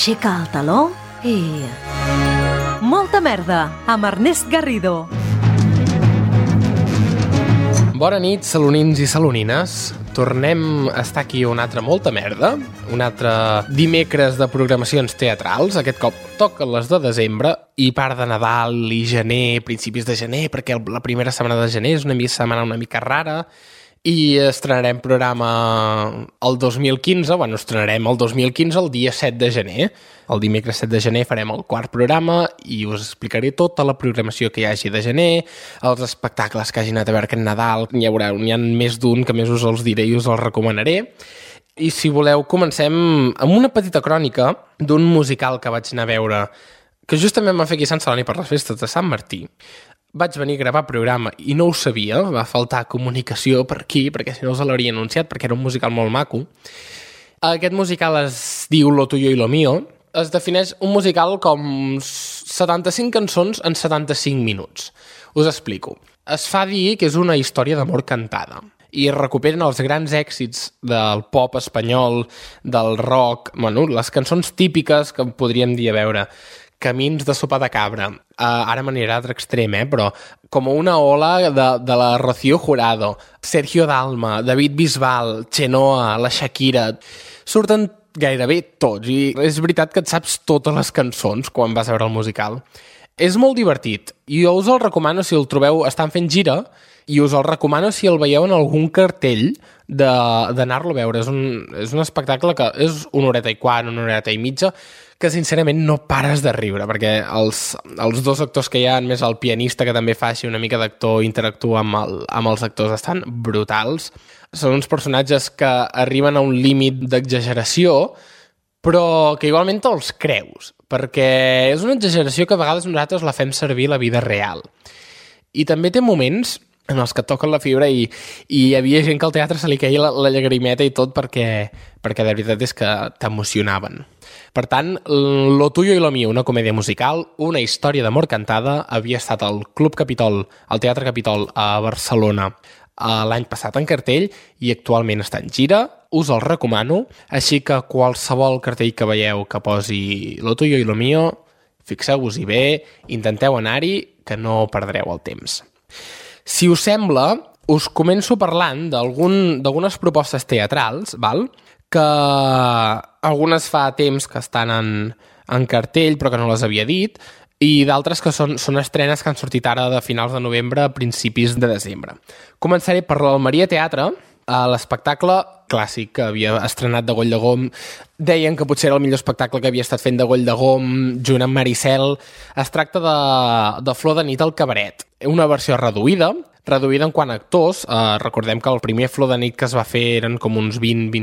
aixeca el taló i... Molta merda, amb Ernest Garrido. Bona nit, salonins i salonines. Tornem a estar aquí un altre Molta Merda, un altre dimecres de programacions teatrals. Aquest cop toca les de desembre i part de Nadal i gener, principis de gener, perquè la primera setmana de gener és una setmana una mica rara, i estrenarem programa el 2015, estrenarem el 2015 el dia 7 de gener. El dimecres 7 de gener farem el quart programa i us explicaré tota la programació que hi hagi de gener, els espectacles que hagi anat a veure aquest Nadal. N'hi ha més d'un que més us els diré i us els recomanaré. I si voleu, comencem amb una petita crònica d'un musical que vaig anar a veure, que justament va fer aquí a Sant Celoni per les festes de Sant Martí. Vaig venir a gravar programa i no ho sabia, va faltar comunicació per aquí, perquè si no us l'hauria anunciat, perquè era un musical molt maco. Aquest musical es diu Lo tuyo y lo mío. Es defineix un musical com 75 cançons en 75 minuts. Us explico. Es fa dir que és una història d'amor cantada i recuperen els grans èxits del pop espanyol, del rock, les cançons típiques que podríem dir a veure, Camins de sopa de cabra, ara m'anirà d'altre extrem, però com una ola de la Rocío Jurado, Sergio Dalma, David Bisbal, Chenoa, la Shakira, surten gairebé tots, i és veritat que et saps totes les cançons quan vas a veure el musical. És molt divertit, i jo us el recomano si el trobeu, estan fent gira, i us el recomano si el veieu en algun cartell d'anar-lo a veure. És un espectacle que és una horeta i quart, una horeta i mitja, que sincerament no pares de riure, perquè els dos actors que hi ha, més el pianista que també fa així una mica d'actor, interactua amb els actors, estan brutals. Són uns personatges que arriben a un límit d'exageració, però que igualment te'ls creus, perquè és una exageració que a vegades nosaltres la fem servir a la vida real. I també té moments en els que toquen la fibra i hi havia gent que al teatre se li queia la llagrimeta i tot perquè de veritat és que t'emocionaven. Per tant, Lo tuyo y lo mío, una comèdia musical, una història d'amor cantada, havia estat al Club Capitol, al Teatre Capitol a Barcelona l'any passat en cartell i actualment està en gira. Us el recomano, així que qualsevol cartell que veieu que posi Lo tuyo y lo mío, fixeu-vos-hi bé, intenteu anar-hi, que no perdreu el temps. Si us sembla, us començo parlant d'algunes propostes teatrals, val? Que algunes fa temps que estan en cartell però que no les havia dit, i d'altres que són estrenes que han sortit ara de finals de novembre a principis de desembre. Començaré per l'Almeria Teatre, l'espectacle clàssic que havia estrenat de Goll de Gom. Deien que potser era el millor espectacle que havia estat fent de Goll de Gom, junt amb Maricel. Es tracta de Flor de nit al cabaret. Una versió reduïda en quant a actors. Recordem que el primer Flor de nit que es va fer eren com uns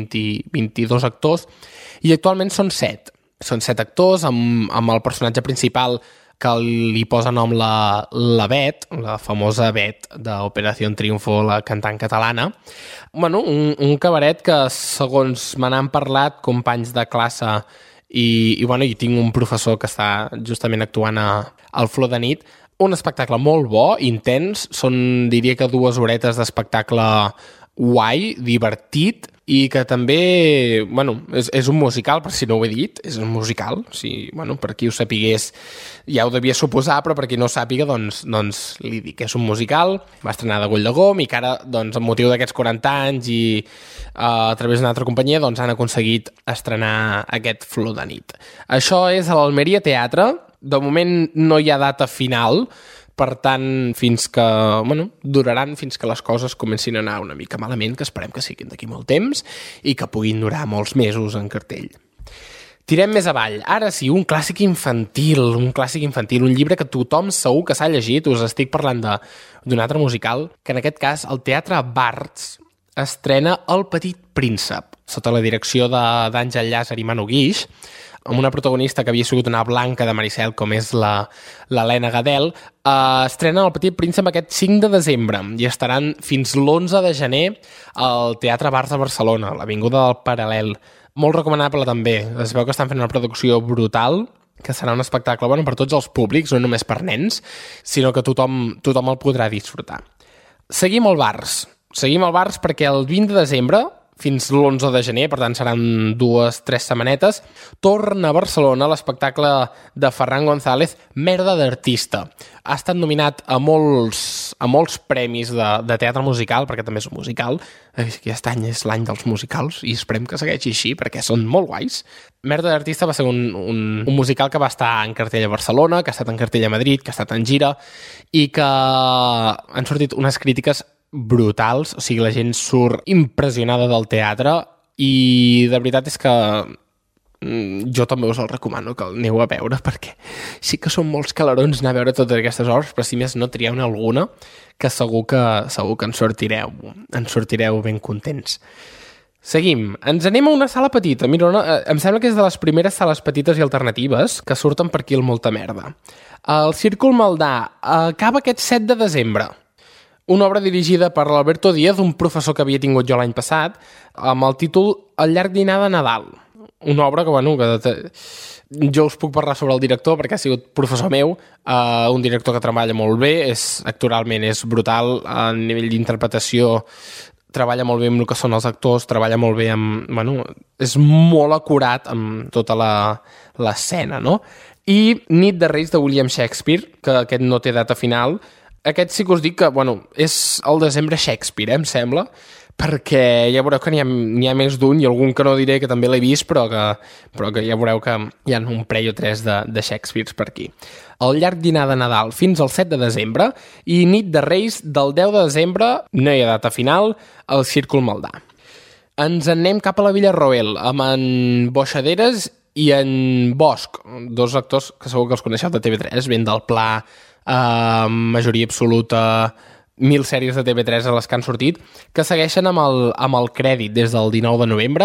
22 actors, i actualment són 7. Són 7 actors, amb el personatge principal que li posa nom la Bet, la famosa Bet d'Operació Triunfo, la cantant catalana. Un cabaret que, segons me n'han parlat companys de classe i tinc un professor que està justament actuant al Flor de nit, un espectacle molt bo, intens, diria que 2 horetes d'espectacle guai, divertit, i que també, és un musical, per si no ho he dit, és un musical, per qui ho sapigués ja ho devia suposar, però per qui no ho sàpiga, doncs li dic que és un musical, va estrenar de Goll de Gom, i que ara, amb motiu d'aquests 40 anys i a través d'una altra companyia, han aconseguit estrenar aquest Flor de nit. Això és a l'Almeria Teatre. De moment no hi ha data final, per tant, duraran fins que les coses comencin a anar una mica malament, que esperem que siguin d'aquí molt temps i que puguin durar molts mesos en cartell. Tirem més avall. Ara sí, un clàssic infantil, un llibre que tothom segur que s'ha llegit. Us estic parlant d'un altre musical, que en aquest cas el Teatre Barts estrena El petit príncep, sota la direcció d'Àngel Llàcer i Manu Guix, amb una protagonista que havia sigut una blanca de Maricel, com és l'Helena Gadel. Estrena El petit príncep aquest 5 de desembre i estaran fins l'11 de gener al Teatre Barts de Barcelona, l'Avinguda del Paral·lel. Molt recomanable també. Es veu que estan fent una producció brutal, que serà un espectacle per tots els públics, no només per nens, sinó que tothom el podrà disfrutar. Seguim al Barts perquè el 20 de desembre fins l'11 de gener, per tant seran 2-3 setmanetes, torna a Barcelona l'espectacle de Ferran González, Merda d'artista. Ha estat nominat a molts premis de teatre musical, perquè també és un musical. Aquest any és l'any dels musicals i esperem que segueixi així, perquè són molt guais. Merda d'artista va ser un musical que va estar en cartell a Barcelona, que ha estat en cartell a Madrid, que ha estat en gira, i que han sortit unes crítiques brutals, o sigui, la gent surt impressionada del teatre i de veritat és que jo també us el recomano que el aneu a veure, perquè sí que són molts calarons anar a veure totes aquestes obres, però si més no trieu-ne alguna que segur que en sortireu ben contents. Seguim. Ens anem a una sala petita. Mira, em sembla que és de les primeres sales petites i alternatives que surten per aquí al Molta Merda. El Círcul Maldà acaba aquest 7 de desembre. Una obra dirigida per l'Alberto Díaz, un professor que havia tingut jo l'any passat, amb el títol El llarg dinar de Nadal. Una obra que jo us puc parlar sobre el director perquè ha sigut professor meu, un director que treballa molt bé, actoralment és brutal, a nivell d'interpretació treballa molt bé amb el que són els actors, treballa molt bé amb... és molt acurat amb tota l'escena, no? I Nit de Reis de William Shakespeare, que aquest no té data final. Aquest sí que us dic que, és el desembre Shakespeare, em sembla, perquè ja veureu que n'hi ha més d'un i algun que no diré que també l'he vist, però que ja veureu que hi ha un parell o tres de Shakespeares per aquí. El llarg dinar de Nadal fins al 7 de desembre i Nit de Reis del 10 de desembre, no hi ha data final, al Círcul Maldà. Ens anem cap a la Villarroel amb en Boixaderes i en Bosch, dos actors que segur que els coneixeu de TV3, ben del Pla, Majoria Absoluta, 1000 sèries de TV3 a les que han sortit, que segueixen amb el crèdit des del 19 de novembre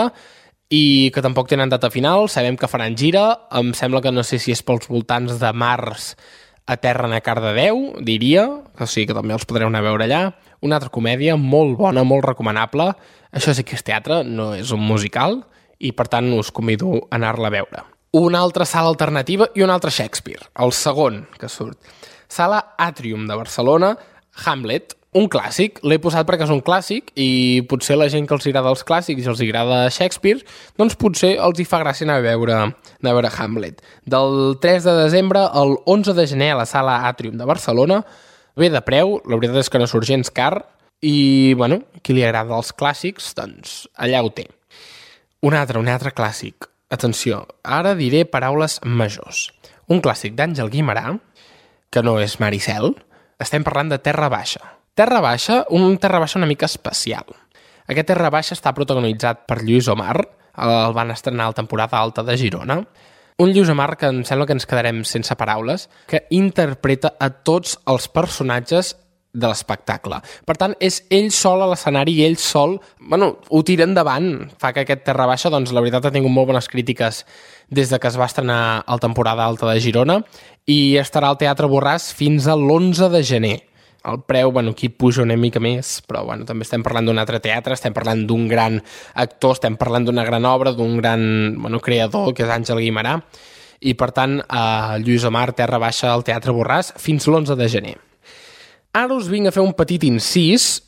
i que tampoc tenen data final. Sabem que faran gira, em sembla que no sé si és pels voltants de març aterren a Cardedeu, diria, o sigui que també els podreu anar a veure allà. Una altra comèdia molt bona, molt recomanable. Això sí que és teatre, no és un musical, i per tant us convido a anar-la a veure. Una altra sala alternativa i un altre Shakespeare, el segon que surt. Sala Atrium de Barcelona, Hamlet, un clàssic. L'he posat perquè és un clàssic i potser la gent que els agrada els clàssics i els agrada Shakespeare, doncs potser els hi fa gràcia anar a veure Hamlet. Del 3 de desembre al 11 de gener a la Sala Atrium de Barcelona. Bé de preu, la veritat és que no surt gens car i, qui li agrada els clàssics, doncs allà ho té. Un altre clàssic. Atenció, ara diré paraules majors. Un clàssic d'Àngel Guimerà, que no és Maricel. Estem parlant de Terra Baixa. Terra Baixa una mica especial. Aquest Terra Baixa està protagonitzat per Lluís Omar, el van estrenar a la temporada alta de Girona. Un Lluís Omar que em sembla que ens quedarem sense paraules, que interpreta a tots els personatges de l'espectacle. Per tant, és ell sol a l'escenari i ell sol, ho tira endavant. Fa que aquest Terra Baixa, doncs, la veritat, ha tingut molt bones crítiques des de que es va estrenar a la temporada alta de Girona i estarà al Teatre Borràs fins a l'11 de gener. El preu, aquí puja una mica més, però també estem parlant d'un altre teatre, estem parlant d'un gran actor, estem parlant d'una gran obra, d'un gran creador, que és Àngel Guimerà, i per tant, Lluís Omar, Terra Baixa, al Teatre Borràs, fins l'11 de gener. Ara us vinc a fer un petit incís,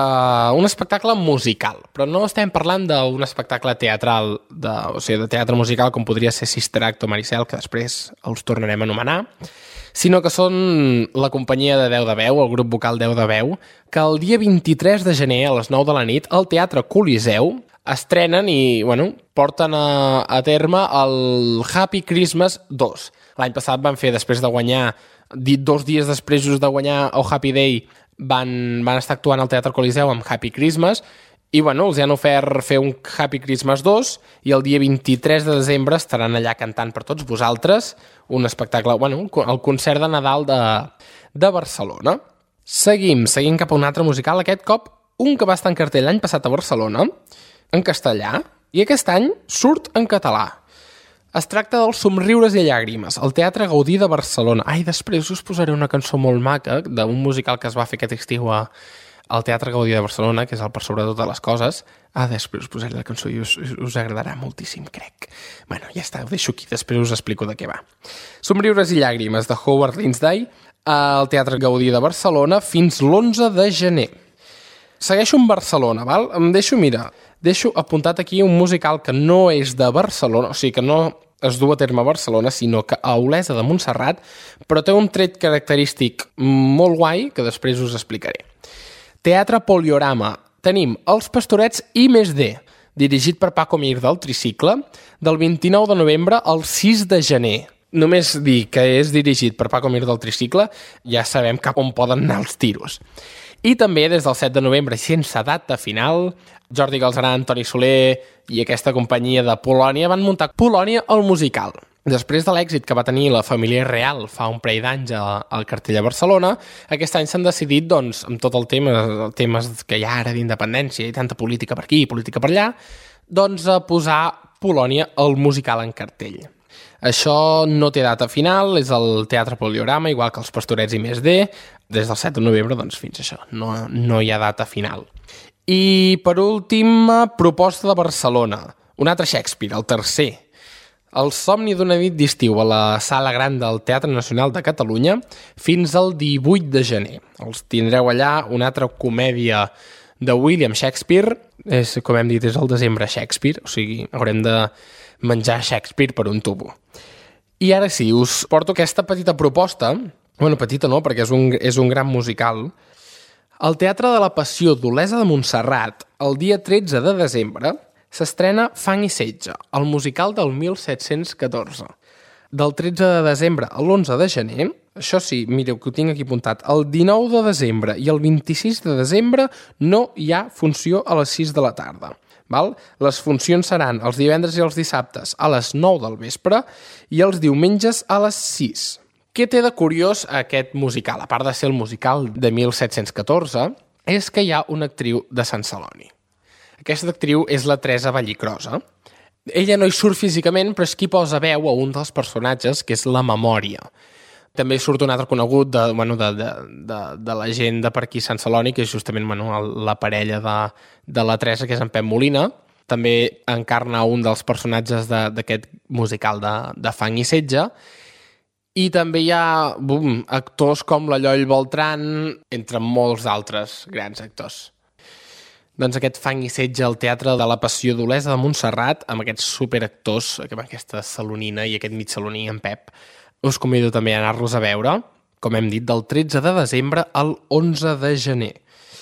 un espectacle musical, però no estem parlant d'un espectacle teatral, de teatre musical com podria ser Sister Act o Maricel, que després els tornarem a anomenar, sinó que són la companyia de 10 de Veu, el grup vocal 10 de Veu, que el dia 23 de gener a les 9 de la nit al Teatre Coliseu estrenen i porten a terme el Happy Christmas 2. L'any passat van fer, després de guanyar, 2 dies després just de guanyar el Happy Day, van estar actuant al Teatre Coliseu amb Happy Christmas i els han ofert fer un Happy Christmas 2 i el dia 23 de desembre estaran allà cantant per tots vosaltres un espectacle, el concert de Nadal de Barcelona. Seguim cap a un altre musical, aquest cop un que va estar en cartell l'any passat a Barcelona, en castellà, i aquest any surt en català. Es tracta dels Somriures i Llàgrimes, al Teatre Gaudí de Barcelona. Després us posaré una cançó molt maca d'un musical que es va fer aquest estiu al Teatre Gaudí de Barcelona, que és el Per sobre totes les coses. Després us posaré la cançó i us agradarà moltíssim, crec. Ja està, ho deixo aquí, després us explico de què va. Somriures i Llàgrimes, de Howard Lindsay, al Teatre Gaudí de Barcelona, fins l'11 de gener. segueixo en Barcelona, val? Deixo apuntat aquí un musical que no és de Barcelona, o sigui que no es du a terme a Barcelona, sinó que a Olesa de Montserrat, però té un tret característic molt guai que després us explicaré. Teatre Poliorama. Tenim Els Pastorets i Més D, dirigit per Paco Mir del Tricicle, del 29 de novembre al 6 de gener. Només dir que és dirigit per Paco Mir del Tricicle, ja sabem cap on poden anar els tiros. I també des del 7 de novembre, sense data final, Jordi Galcerà, Antoni Soler i aquesta companyia de Polònia van muntar Polònia el musical. Després de l'èxit que va tenir la família real fa un parell d'anys al Cartell a Barcelona, aquest any s'han decidit, doncs, amb tot el temes que hi ha ara d'independència i tanta política per aquí i política per allà, doncs a posar Polònia el musical en cartell. Això no té data final, és el Teatre Poliorama, igual que Els Pastorets i Més D, des del 7 de novembre, doncs fins això, no hi ha data final. I per últim, proposta de Barcelona, un altre Shakespeare, el tercer. El somni d'una nit d'estiu a la Sala Gran del Teatre Nacional de Catalunya fins al 18 de gener. Els tindreu allà, una altra comèdia de William Shakespeare, com hem dit, és el desembre Shakespeare, o sigui, haurem de menjar Shakespeare per un tubo. I ara sí, us porto aquesta petita proposta, bueno, petita no, perquè és un gran musical. Al Teatre de la Passió d'Olesa de Montserrat, el dia 13 de desembre, s'estrena Fang i Setge, el musical del 1714. Del 13 de desembre a l'11 de gener, això sí, mireu que ho tinc aquí apuntat, el 19 de desembre i el 26 de desembre no hi ha funció a les 6 de la tarda. Val? Les funcions seran els divendres i els dissabtes a les 9 del vespre i els diumenges a les 6. Què té de curiós aquest musical, a part de ser el musical de 1714, és que hi ha una actriu de Sant Celoni. Aquesta actriu és la Teresa Vallicrosa. Ella no hi surt físicament, però és qui posa veu a un dels personatges, que és la Memòria. També surt un altre conegut de la gent de per aquí Sant Celoni, que és justament la parella de la Teresa, que és en Pep Molina. També encarna un dels personatges d'aquest musical de Fang i Setge. I també hi ha actors com la Lloll Beltran, entre molts altres grans actors. Doncs aquest Fang i Setge al Teatre de la Passió d'Olesa de Montserrat, amb aquests superactors, amb aquesta salonina i aquest mig saloní, en Pep, us convido també a anar-los a veure, com hem dit, del 13 de desembre al 11 de gener.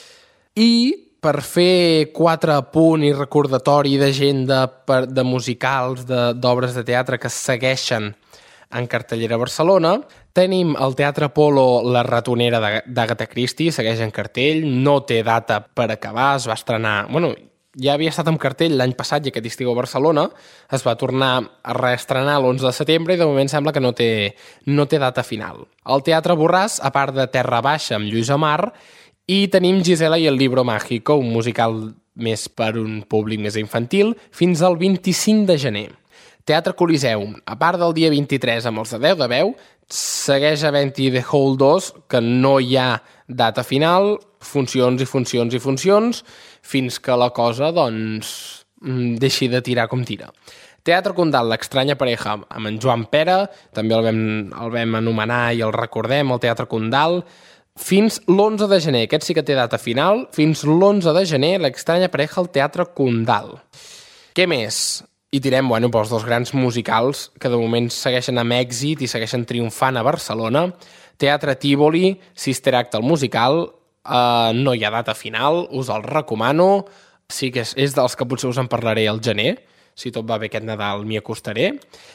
I per fer 4 apunt i recordatori de gent de musicals, d'obres de teatre que segueixen en cartellera a Barcelona, tenim el Teatre Apolo La Ratonera d'Agatha Christie, segueix en cartell, no té data per acabar, es va estrenar... Ja havia estat en cartell l'any passat i aquest estiu a Barcelona, es va tornar a reestrenar l'11 de setembre i de moment sembla que no té data final. El Teatre Borràs, a part de Terra Baixa amb Lluís Amar, i tenim Gisela i el Libro Mágico, un musical més per un públic més infantil, fins al 25 de gener. Teatre Coliseum, a part del dia 23 amb els de 10 de veu, segueix havent-hi The Hall 2, que no hi ha data final, funcions i funcions i funcions, fins que la cosa, doncs, deixi de tirar com tira. Teatre Condal, L'estranya pareja, amb en Joan Pera, també el vam anomenar i el recordem, el Teatre Condal, fins l'11 de gener. Aquest sí que té data final. Fins l'11 de gener, L'estranya pareja al Teatre Condal. Què més? I tirem, pels dos grans musicals que de moment segueixen amb èxit i segueixen triomfant a Barcelona. Teatre Tívoli, Sister Act, el musical, no hi ha data final, us el recomano. Sí que és dels que potser us en parlaré al gener. Si tot va bé aquest Nadal m'hi acostaré.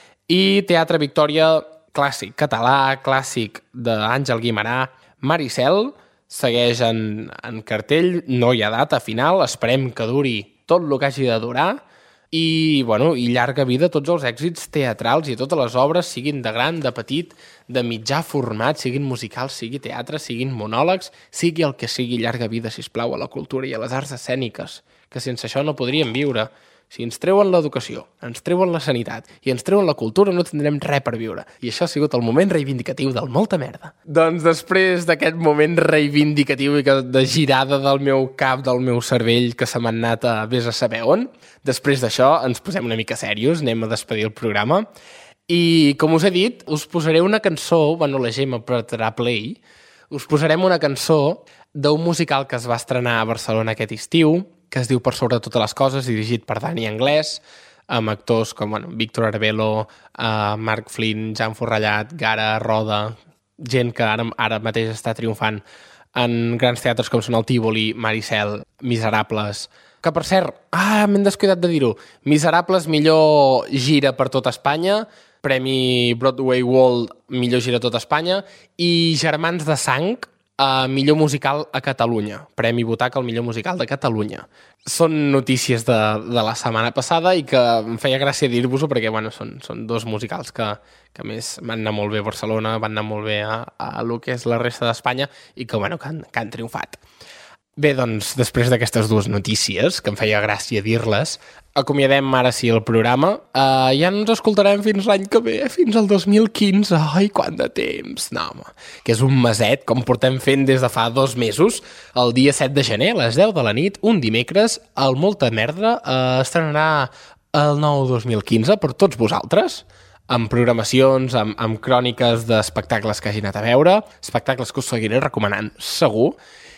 I Teatre Victòria, clàssic català, clàssic d'Àngel Guimerà, Maricel, segueix en cartell, no hi ha data final, esperem que duri tot el que hagi de durar. I llarga vida a tots els èxits teatrals i a totes les obres, siguin de gran, de petit, de mitjà format, siguin musicals, sigui teatre, siguin monòlegs, sigui el que sigui, llarga vida, sisplau, a la cultura i a les arts escèniques, que sense això no podríem viure. Si ens treuen l'educació, ens treuen la sanitat i ens treuen la cultura, no tindrem res per viure. I això ha sigut el moment reivindicatiu del Molta Merda. Doncs després d'aquest moment reivindicatiu i de girada del meu cap, del meu cervell, que se m'ha anat a vés a saber on, després d'això ens posem una mica serios, anem a despedir el programa. I, com us he dit, us posaré una cançó, la Gemma apretarà play, us posarem una cançó d'un musical que es va estrenar a Barcelona aquest estiu, que es diu Per sobre totes les coses, dirigit per Dani Anglès, amb actors com Víctor Arbelo, Marc Flynn, Jan Forrellat, Gara, Roda, gent que ara mateix està triomfant en grans teatres com són el Tívoli, Maricel, Miserables, que per cert, m'hem descuidat de dir-ho, Miserables, millor gira per tot Espanya, Premi Broadway World, millor gira a tot Espanya, i Germans de Sang, millor musical a Catalunya, Premi Butaca al millor musical de Catalunya. Són notícies de la setmana passada i que em feia gràcia dir-vos-ho perquè són dos musicals que a més van anar molt bé a Barcelona, van anar molt bé a lo que és la resta d'Espanya i que han triomfat. Bé, doncs, després d'aquestes dues notícies, que em feia gràcia dir-les, acomiadem ara sí el programa. Ja no ens escoltarem fins l'any que ve, fins al 2015. Ai, quant de temps! No, home, que és un meset, com portem fent des de fa 2 mesos. El dia 7 de gener, a les 10 de la nit, un dimecres, el Molta Merda estrenarà el nou 2015 per tots vosaltres, amb programacions, amb cròniques d'espectacles que hagi anat a veure, espectacles que us seguiré recomanant segur.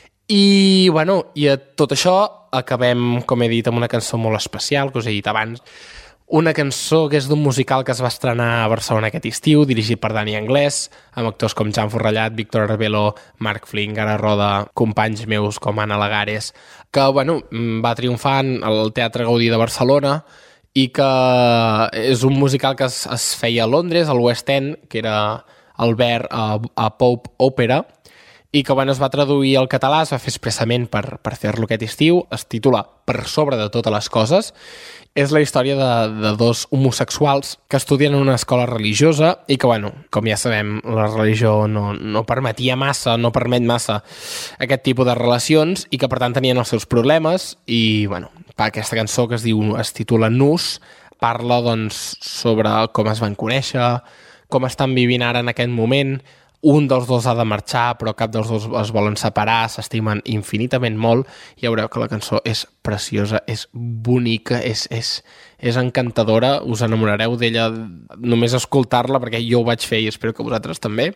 I a tot això acabem, com he dit, amb una cançó molt especial, que us he dit abans. Una cançó que és d'un musical que es va estrenar a Barcelona aquest estiu, dirigit per Dani Anglès, amb actors com Jan Forrellat, Víctor Arbelo, Marc Flynn, Gara Roda, companys meus com Anna Lagares, que va triomfar al Teatre Gaudí de Barcelona i que és un musical que es feia a Londres, al West End, que era el Ver a Pope Opera, i que es va traduir al català, es va fer expressament per fer-lo aquest estiu, es titula Per sobre de totes les coses. És la història de 2 homosexuals que estudien en una escola religiosa i que, com ja sabem, la religió no permetia massa, no permet massa aquest tipus de relacions i que, per tant, tenien els seus problemes i, aquesta cançó que es titula Nus parla, sobre com es van conèixer, com estan vivint ara en aquest moment. Un dels dos ha de marxar, però cap dels dos es volen separar, s'estimen infinitament molt. Ja veureu que la cançó és preciosa, és bonica, és encantadora. Us enamorareu d'ella només escoltar-la, perquè jo ho vaig fer i espero que vosaltres també.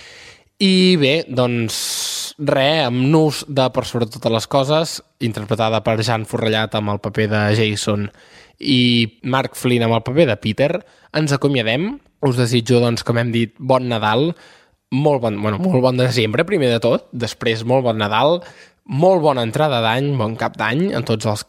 I bé, doncs amb Nus de Per sobre totes les coses, interpretada per Jan Forrellat amb el paper de Jason i Marc Flynn amb el paper de Peter, ens acomiadem. Us desitjo, com hem dit, bon Nadal, molt bon desembre, primer de tot, després molt bon Nadal, molt bona entrada d'any, bon cap d'any a tots els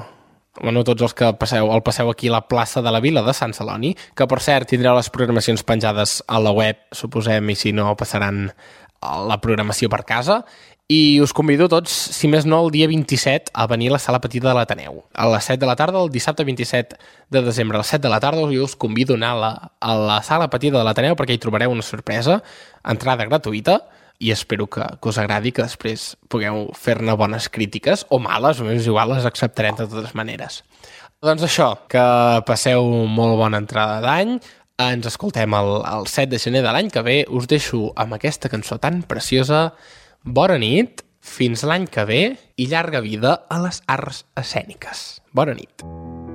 que passeu aquí a la plaça de la Vila de Sant Celoni, que per cert tindreu les programacions penjades a la web, suposem, i si no passaran la programació per casa. I us convido tots, si més no, el dia 27 a venir a la Sala Petita de l'Ateneu. A les 7 de la tarda, el dissabte 27 de desembre, a les 7 de la tarda, jo us convido a anar a la Sala Petita de l'Ateneu perquè hi trobareu una sorpresa, entrada gratuïta, i espero que us agradi, que després pugueu fer-ne bones crítiques, o males, o més igual les acceptarem de totes maneres. Doncs això, que passeu molt bona entrada d'any, ens escoltem el 7 de gener de l'any que ve, us deixo amb aquesta cançó tan preciosa. Bona nit, fins l'any que ve i llarga vida a les arts escèniques. Bona nit.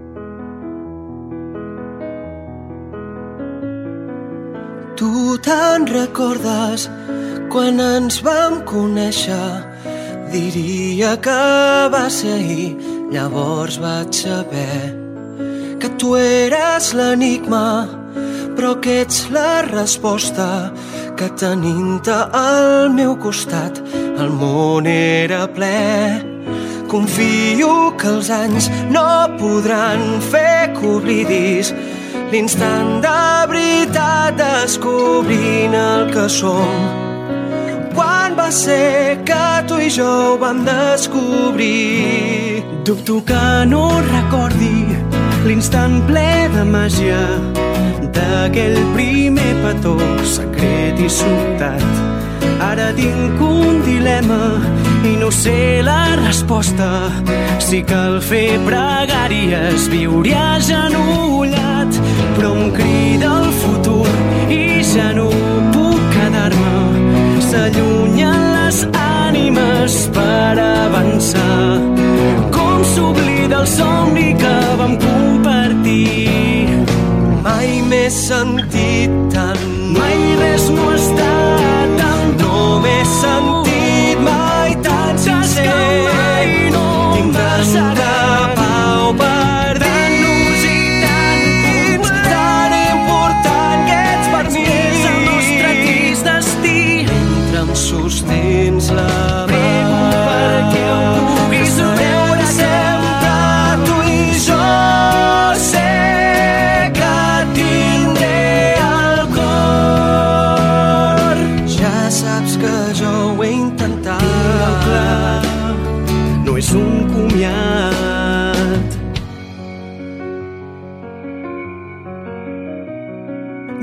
Tu te'n recordes quan ens vam conèixer? Diria que va ser ahir, llavors vaig saber que tu eres l'enigma, però que ets la resposta, que tenint-te al meu costat el món era ple. Confio que els anys no podran fer que oblidis l'instant de veritat descobrint el que som. Quan va ser que tu i jo ho vam descobrir? Dubto que no recordi l'instant ple de màgia d'aquell primer petó secret i sobtat. Ara tinc un dilema i no sé la resposta. Si cal fer pregàries, viure agenollat, però em crida el futur i ja no puc quedar-me. S'allunyen les ànimes per avançar. Com s'oblida el somni que vam compartir. Mai m'he sentit tant, mai res no ha estat tan. No m'he sentit mai tan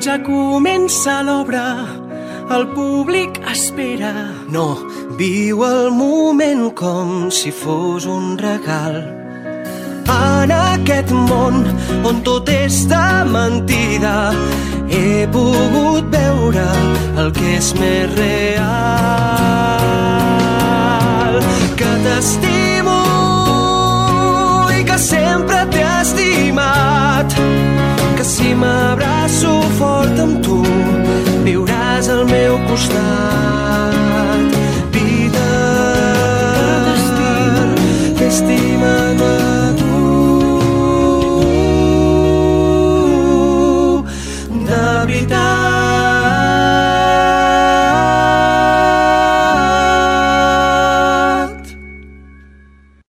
Ja comença l'obra, el públic espera. No, viu el moment com si fos un regal. En aquest món on tot és de mentida, he pogut veure el que és més real. Que t'estimo i que sempre t'he estimat, que si m'abraço fort amb tu viuràs al meu costat. Vida, t'estimen a tu, de veritat.